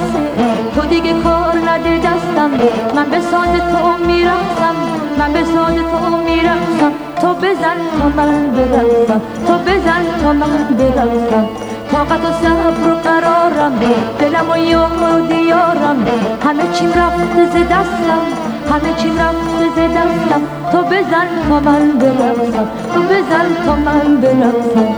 بسه، تو دیگه کار نده دستم، من به ساز تو میرقصم، من به ساز تو میرقصم، تو بزن تا من برقصم، تو بزن تا من برقصم. طاقت و صبر و قرارم، دلم و یار و دیارم، همه چیم رفته ز دستم، همه چیم رفته ز دستم، تو بزن تا من برقصم، تو بزن تا من برقصم.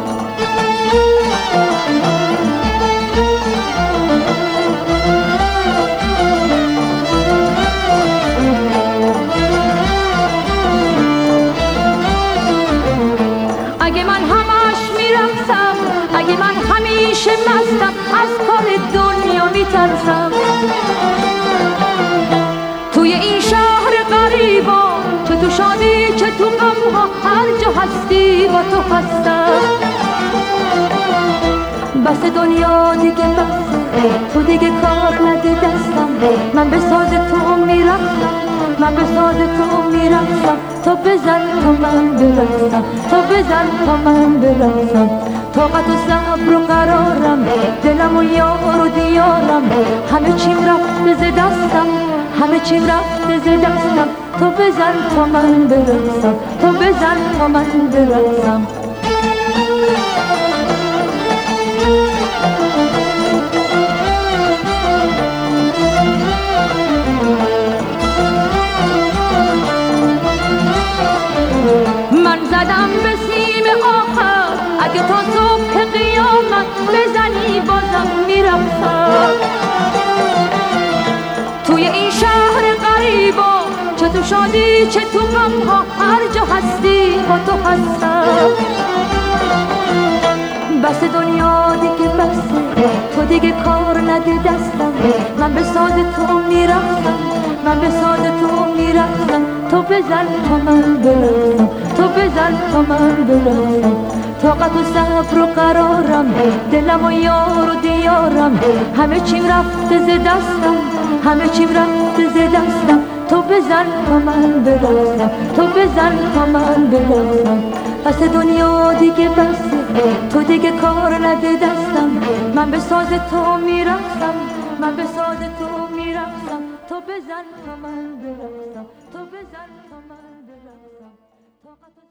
اگه من همش میرقصم، اگه من همیشه مستم، از کار دنیا میترسم. توی این شهر غریبا، چه تو شادی چه تو غمها، هر جا هستی با تو هستم. بس دنیا دیگه بسه، تو دیگه کار نده دستم، من به ساز تو میرقصم، من به ساز تو میرقصم، تو بزن تا من برقصم، تو بزن تا من برقصم. طاقت و صبر و قرارم، دلم و یار و دیارم، همه چیم رفته ز دستم، همه چیم رفته ز دستم، تو بزن تا من برقصم، تو بزن تا من برقصم. من زدم به سیم آخر، اگه تا صبح قیامت بزنی بازم میرقصم. توی این شهر غریبا، چه تو شادی چه تو غمها، هر جا هستی با تو هستم. بس دنیا دیگه بسه، تو دیگه کار نده دستم، من به ساز تو میرقصم، من به ساز تو میرقصم، تو بزن تا من برقصم، تو بزن تا من برقصم. طاقت و صبر و قرارم، دلم و یار و دیارم، همه چیم رفته ز دستم، همه چیم رفته ز دستم، تو بزن تا من برقصم، تو بزن تا من برقصم. پس دنیا دیگه بسه، تو دیگه کار نده دستم، من به ساز تو میرقصم، من به ساز تو میرقصم، تو بزن تا من برقصم، تو بزن تا من برقصم.